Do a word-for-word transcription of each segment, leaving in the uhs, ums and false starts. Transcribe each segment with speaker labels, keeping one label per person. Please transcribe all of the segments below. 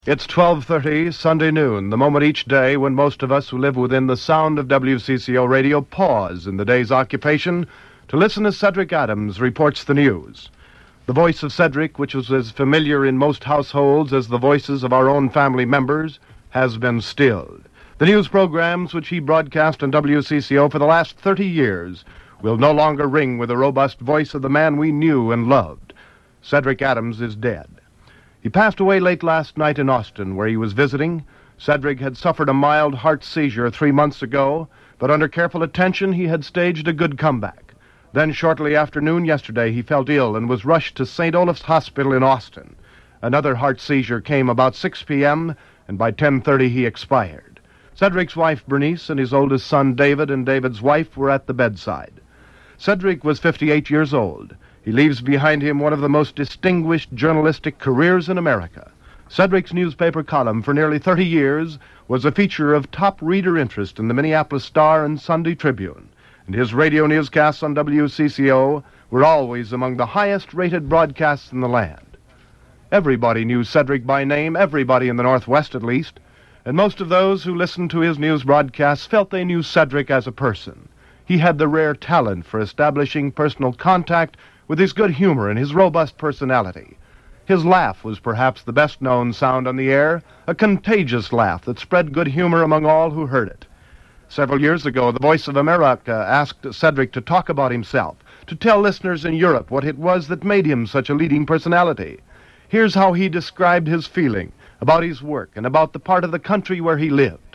Speaker 1: It's twelve thirty, Sunday noon, the moment each day when most of us who live within the sound of W C C O radio pause in the day's occupation to listen as Cedric Adams reports the news. The voice of Cedric, which was as familiar in most households as the voices of our own family members, has been stilled. The news programs which he broadcast on W C C O for the last thirty years will no longer ring with the robust voice of the man we knew and loved. Cedric Adams is dead. He passed away late last night in Austin, where he was visiting. Cedric had suffered a mild heart seizure three months ago, but under careful attention he had staged a good comeback. Then shortly after noon yesterday he felt ill and was rushed to Saint Olaf's Hospital in Austin. Another heart seizure came about six p.m., and by ten thirty he expired. Cedric's wife Bernice and his oldest son David and David's wife were at the bedside. Cedric was fifty-eight years old. He leaves behind him one of the most distinguished journalistic careers in America. Cedric's newspaper column for nearly thirty years was a feature of top reader interest in the Minneapolis Star and Sunday Tribune, and his radio newscasts on W C C O were always among the highest-rated broadcasts in the land. Everybody knew Cedric by name, everybody in the Northwest at least, and most of those who listened to his news broadcasts felt they knew Cedric as a person. He had the rare talent for establishing personal contact with his good humor and his robust personality. His laugh was perhaps the best-known sound on the air, a contagious laugh that spread good humor among all who heard it. Several years ago, the Voice of America asked Cedric to talk about himself, to tell listeners in Europe what it was that made him such a leading personality. Here's how he described his feeling about his work and about the part of the country where he lived.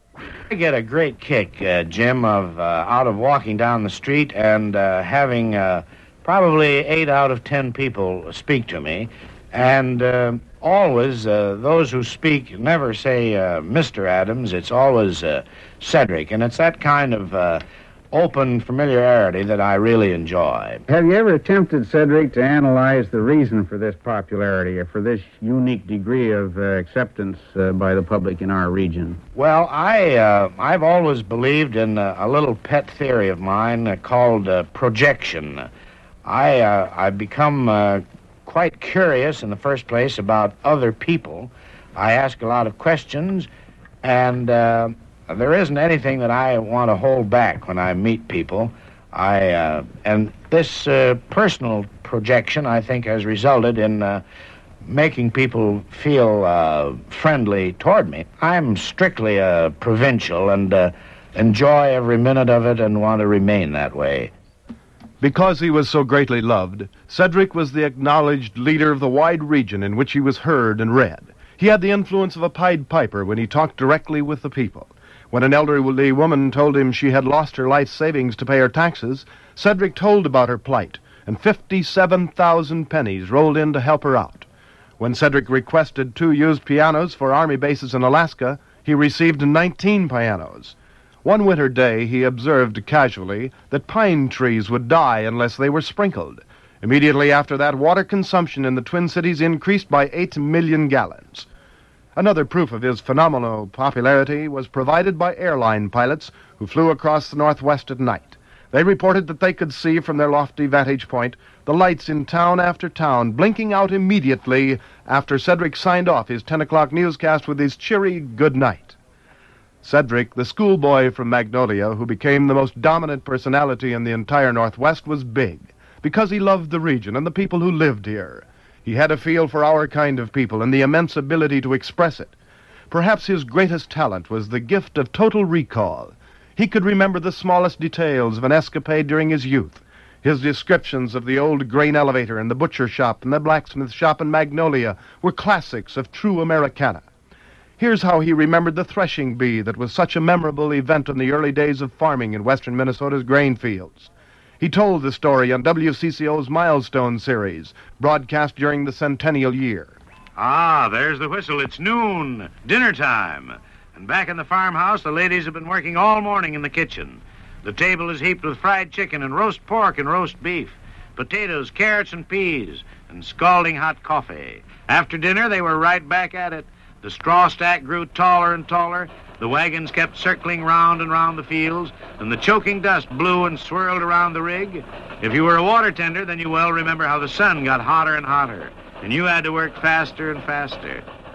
Speaker 2: I get a great kick, uh, Jim, of uh, out of walking down the street and uh, having... Uh, Probably eight out of ten people speak to me, and uh, always uh, those who speak never say uh, Mister Adams. It's always uh, Cedric, and it's that kind of uh, open familiarity that I really enjoy.
Speaker 3: Have you ever attempted, Cedric, to analyze the reason for this popularity or for this unique degree of uh, acceptance uh, by the public in our region?
Speaker 2: Well, I, uh, I've always believed in uh, a little pet theory of mine uh, called uh, projection. I, uh, I've become uh, quite curious in the first place about other people. I ask a lot of questions, and uh, there isn't anything that I want to hold back when I meet people. I uh, and this uh, personal projection, I think, has resulted in uh, making people feel uh, friendly toward me. I'm strictly a provincial and uh, enjoy every minute of it and want to remain that way.
Speaker 1: Because he was so greatly loved, Cedric was the acknowledged leader of the wide region in which he was heard and read. He had the influence of a Pied Piper when he talked directly with the people. When an elderly woman told him she had lost her life savings to pay her taxes, Cedric told about her plight, and fifty-seven thousand pennies rolled in to help her out. When Cedric requested two used pianos for Army bases in Alaska, he received nineteen pianos. One winter day, he observed casually that pine trees would die unless they were sprinkled. Immediately after that, water consumption in the Twin Cities increased by eight million gallons. Another proof of his phenomenal popularity was provided by airline pilots who flew across the Northwest at night. They reported that they could see from their lofty vantage point the lights in town after town blinking out immediately after Cedric signed off his ten o'clock newscast with his cheery good night. Cedric, the schoolboy from Magnolia, who became the most dominant personality in the entire Northwest, was big, because he loved the region and the people who lived here. He had a feel for our kind of people and the immense ability to express it. Perhaps his greatest talent was the gift of total recall. He could remember the smallest details of an escapade during his youth. His descriptions of the old grain elevator and the butcher shop and the blacksmith shop in Magnolia were classics of true Americana. Here's how he remembered the threshing bee that was such a memorable event in the early days of farming in western Minnesota's grain fields. He told the story on W C C O's Milestone series, broadcast during the centennial year.
Speaker 4: Ah, there's the whistle. It's noon, dinner time. And back in the farmhouse, the ladies have been working all morning in the kitchen. The table is heaped with fried chicken and roast pork and roast beef, potatoes, carrots, and peas, and scalding hot coffee. After dinner, they were right back at it. The straw stack grew taller and taller. The wagons kept circling round and round the fields, and the choking dust blew and swirled around the rig. If you were a water tender, then you well remember how the sun got hotter and hotter, and you had to work faster and faster.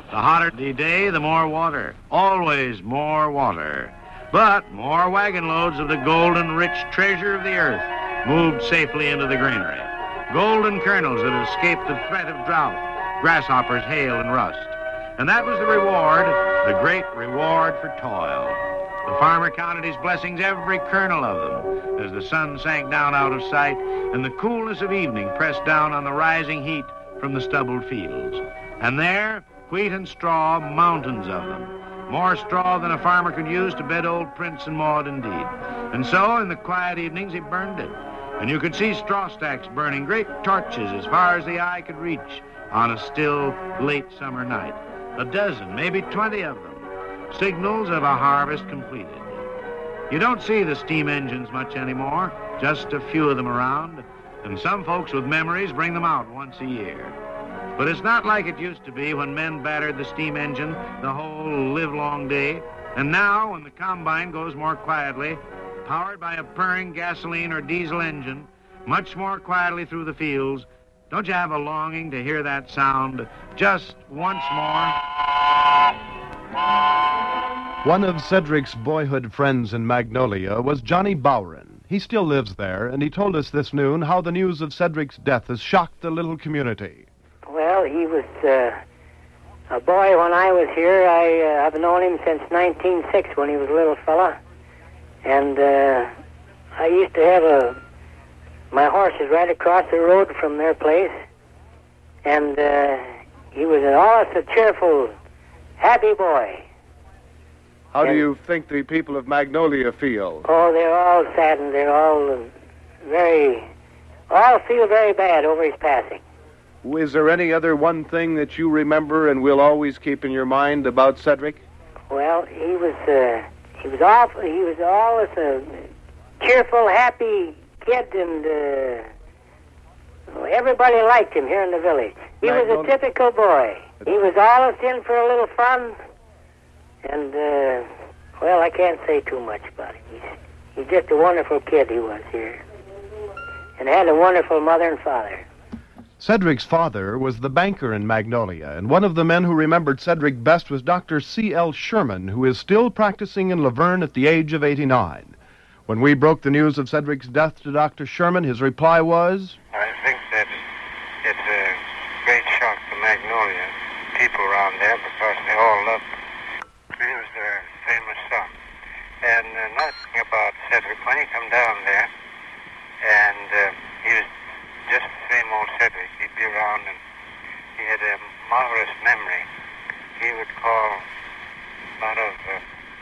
Speaker 4: The hotter the day, the more water. Always more water. But more wagon loads of the golden, rich treasure of the earth moved safely into the granary. Golden kernels that had escaped the threat of drought, grasshoppers, hail, and rust. And that was the reward, the great reward for toil. The farmer counted his blessings, every kernel of them, as the sun sank down out of sight and the coolness of evening pressed down on the rising heat from the stubbled fields. And there, wheat and straw, mountains of them. More straw than a farmer could use to bed old Prince and Maud indeed. And so, in the quiet evenings, he burned it. And you could see straw stacks burning, great torches as far as the eye could reach on a still, late summer night. A dozen, maybe twenty of them. Signals of a harvest completed. You don't see the steam engines much anymore, just a few of them around, and some folks with memories bring them out once a year. But it's not like it used to be when men battered the steam engine the whole livelong day. And now, when the combine goes more quietly, powered by a purring gasoline or diesel engine, much more quietly through the fields, don't you have a longing to hear that sound just once more?
Speaker 1: One of Cedric's boyhood friends in Magnolia was Johnny Bowron. He still lives there, and he told us this noon how the news of Cedric's death has shocked the little community.
Speaker 5: Well, he was uh, a boy when I was here. I, uh, I've known him since nineteen oh six when he was a little fella. And uh, I used to have a my horses right across the road from their place. And uh, he was always a cheerful, happy boy.
Speaker 1: How
Speaker 5: and,
Speaker 1: do you think the people of Magnolia feel?
Speaker 5: Oh, they're all saddened. They're all uh, very, all feel very bad over his passing.
Speaker 1: Is there any other one thing that you remember and will always keep in your mind about Cedric?
Speaker 5: Well, he was uh, he was awful. He was always a cheerful, happy kid, and uh, everybody liked him here in the village. He was a typical boy. He was always in for a little fun, and uh, well, I can't say too much about him. He's he's just a wonderful kid. He was here, and had a wonderful mother and father.
Speaker 1: Cedric's father was the banker in Magnolia, and one of the men who remembered Cedric best was Doctor C L Sherman, who is still practicing in Laverne at the age of eighty-nine. When we broke the news of Cedric's death to Doctor Sherman, his reply was,
Speaker 6: I think that it's a great shock to Magnolia, people around there, because they all loved him. He was their famous son. And uh, nothing about Cedric, when he come down there, and uh, he was just the same old Cedric. He'd be around, and he had a marvelous memory. He would call a lot of uh,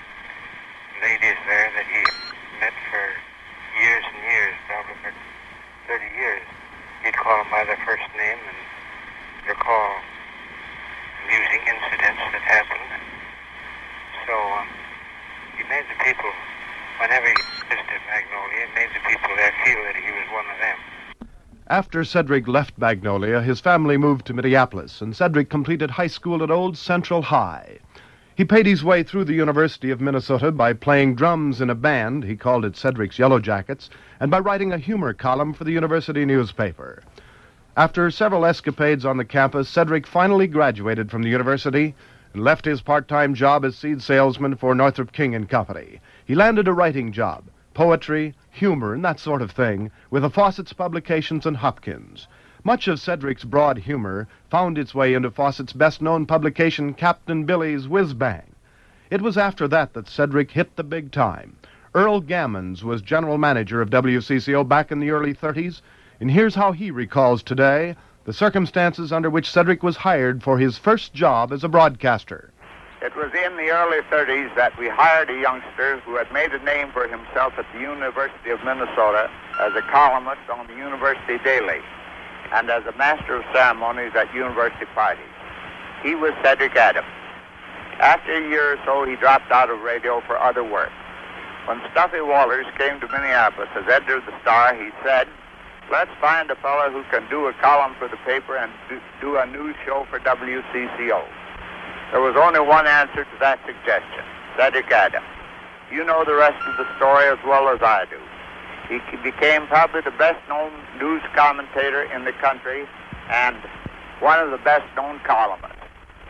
Speaker 6: ladies there that he met for years and years, probably for thirty years. He'd call them by their first name and recall amusing incidents that happened. So um, he made the people, whenever he visited Magnolia, he made the people there feel that he was one of them.
Speaker 1: After Cedric left Magnolia, his family moved to Minneapolis, and Cedric completed high school at Old Central High. He paid his way through the University of Minnesota by playing drums in a band, he called it Cedric's Yellow Jackets, and by writing a humor column for the university newspaper. After several escapades on the campus, Cedric finally graduated from the university and left his part-time job as seed salesman for Northrop King and Company. He landed a writing job, poetry, humor, and that sort of thing, with the Fawcett's Publications and Hopkins. Much of Cedric's broad humor found its way into Fawcett's best-known publication, Captain Billy's Whiz Bang. It was after that that Cedric hit the big time. Earl Gammons was general manager of W C C O back in the early thirties, and here's how he recalls today the circumstances under which Cedric was hired for his first job as a broadcaster.
Speaker 7: It was in the early thirties that we hired a youngster who had made a name for himself at the University of Minnesota as a columnist on the University Daily and as a master of ceremonies at university parties. He was Cedric Adams. After a year or so, he dropped out of radio for other work. When Stuffy Walters came to Minneapolis as editor of the Star, he said, let's find a fellow who can do a column for the paper and do, do a news show for W C C O. There was only one answer to that suggestion, Cedric Adams. You know the rest of the story as well as I do. He became probably the best-known news commentator in the country and one of the best-known columnists.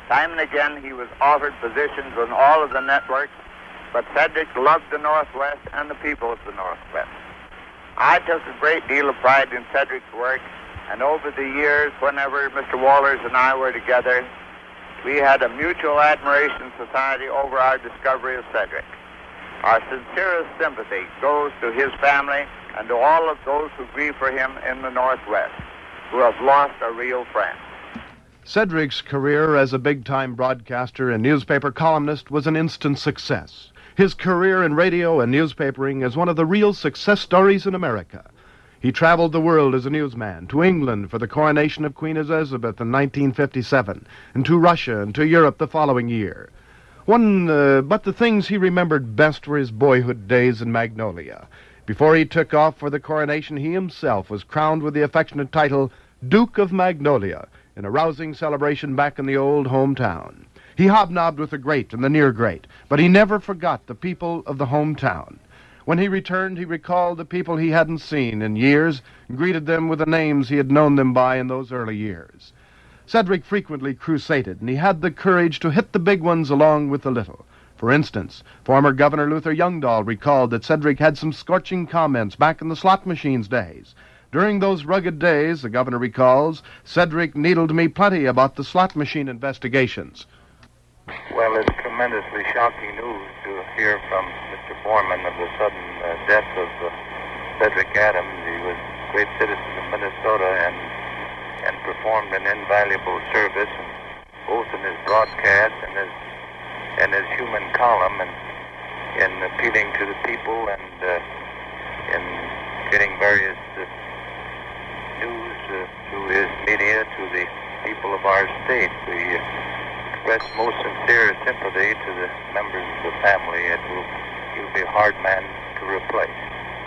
Speaker 7: Time and again, he was offered positions on all of the networks, but Cedric loved the Northwest and the people of the Northwest. I took a great deal of pride in Cedric's work, and over the years, whenever Mister Walters and I were together, we had a mutual admiration society over our discovery of Cedric. Our sincerest sympathy goes to his family and to all of those who grieve for him in the Northwest, who have lost a real friend.
Speaker 1: Cedric's career as a big-time broadcaster and newspaper columnist was an instant success. His career in radio and newspapering is one of the real success stories in America. He traveled the world as a newsman, to England for the coronation of Queen Elizabeth in nineteen fifty-seven, and to Russia and to Europe the following year. One, uh, but the things he remembered best were his boyhood days in Magnolia. Before he took off for the coronation, he himself was crowned with the affectionate title Duke of Magnolia, in a rousing celebration back in the old hometown. He hobnobbed with the great and the near great, but he never forgot the people of the hometown. When he returned, he recalled the people he hadn't seen in years and greeted them with the names he had known them by in those early years. Cedric frequently crusaded, and he had the courage to hit the big ones along with the little. For instance, former Governor Luther Youngdahl recalled that Cedric had some scorching comments back in the slot machines days. During those rugged days, the governor recalls, Cedric needled me plenty about the slot machine investigations.
Speaker 6: Well, it's tremendously shocking news to hear from Mister Borman of the sudden uh, death of uh, Cedric Adams. He was a great citizen of Minnesota and and performed an invaluable service, both in his broadcast and his and his human column, and in appealing to the people and uh, in getting various uh, news uh, through his media to the people of our state. We uh, express most sincere sympathy to the members of the family. It will, he'll be a hard man to replace.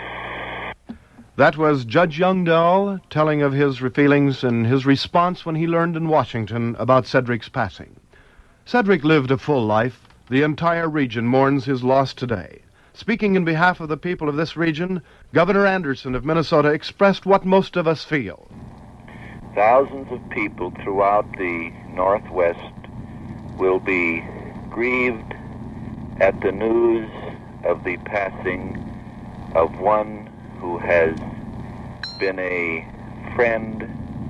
Speaker 1: That was Judge Youngdahl telling of his feelings and his response when he learned in Washington about Cedric's passing. Cedric lived a full life. The entire region mourns his loss today. Speaking in behalf of the people of this region, Governor Anderson of Minnesota expressed what most of us feel.
Speaker 8: Thousands of people throughout the Northwest will be grieved at the news of the passing of one who has been a friend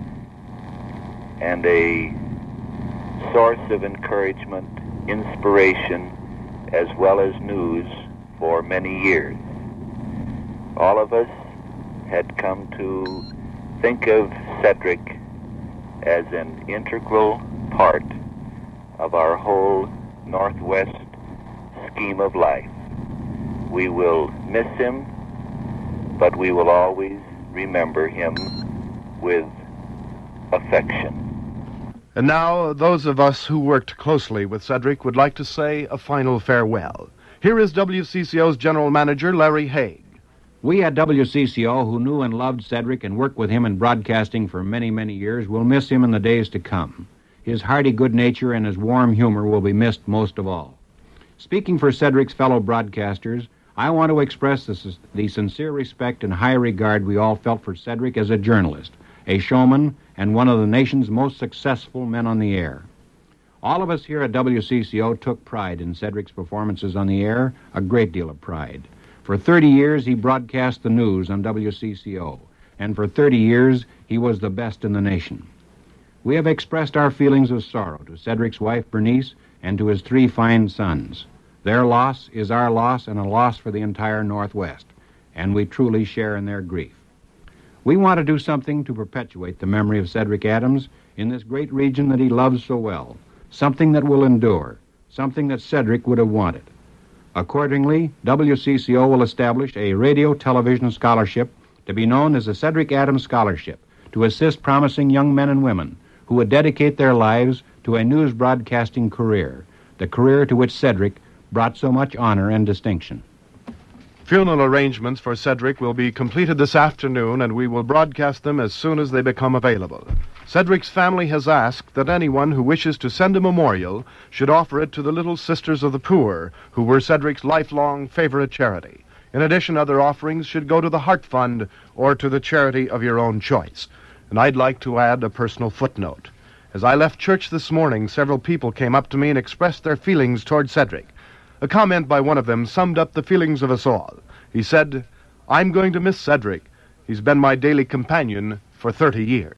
Speaker 8: and a source of encouragement, inspiration, as well as news for many years. All of us had come to think of Cedric as an integral part of our whole Northwest scheme of life. We will miss him, but we will always remember him with affection.
Speaker 1: And now, those of us who worked closely with Cedric would like to say a final farewell. Here is W C C O's General Manager, Larry Haig.
Speaker 3: We at W C C O, who knew and loved Cedric and worked with him in broadcasting for many, many years, will miss him in the days to come. His hearty good nature and his warm humor will be missed most of all. Speaking for Cedric's fellow broadcasters, I want to express the, the sincere respect and high regard we all felt for Cedric as a journalist, a showman, and one of the nation's most successful men on the air. All of us here at W C C O took pride in Cedric's performances on the air, a great deal of pride. For thirty years, he broadcast the news on W C C O, and for thirty years, he was the best in the nation. We have expressed our feelings of sorrow to Cedric's wife, Bernice, and to his three fine sons. Their loss is our loss and a loss for the entire Northwest, and we truly share in their grief. We want to do something to perpetuate the memory of Cedric Adams in this great region that he loves so well, something that will endure, something that Cedric would have wanted. Accordingly, W C C O will establish a radio television scholarship to be known as the Cedric Adams Scholarship to assist promising young men and women who would dedicate their lives to a news broadcasting career, the career to which Cedric brought so much honor and distinction.
Speaker 1: Funeral arrangements for Cedric will be completed this afternoon, and we will broadcast them as soon as they become available. Cedric's family has asked that anyone who wishes to send a memorial should offer it to the Little Sisters of the Poor, who were Cedric's lifelong favorite charity. In addition, other offerings should go to the Heart Fund or to the charity of your own choice. And I'd like to add a personal footnote. As I left church this morning, several people came up to me and expressed their feelings toward Cedric. A comment by one of them summed up the feelings of us all. He said, "I'm going to miss Cedric. He's been my daily companion for thirty years."